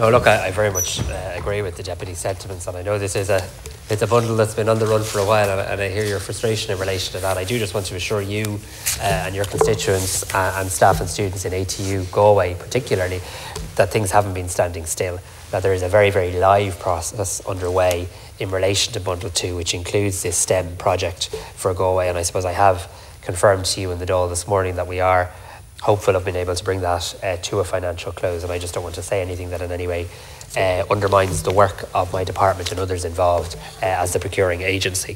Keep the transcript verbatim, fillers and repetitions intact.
No, look, I, I very much uh, agree with the Deputy's sentiments, and I know this is a it's a bundle that's been on the run for a while, and, and I hear your frustration in relation to that. I do just want to assure you uh, and your constituents uh, and staff and students in A T U Galway particularly that things haven't been standing still, that there is a very, very live process underway in relation to Bundle two, which includes this STEM project for Galway, and I suppose I have confirmed to you in the Dáil this morning that we are hopeful of being able to bring that uh, to a financial close, and I just don't want to say anything that in any way uh, undermines the work of my department and others involved uh, as the procuring agency.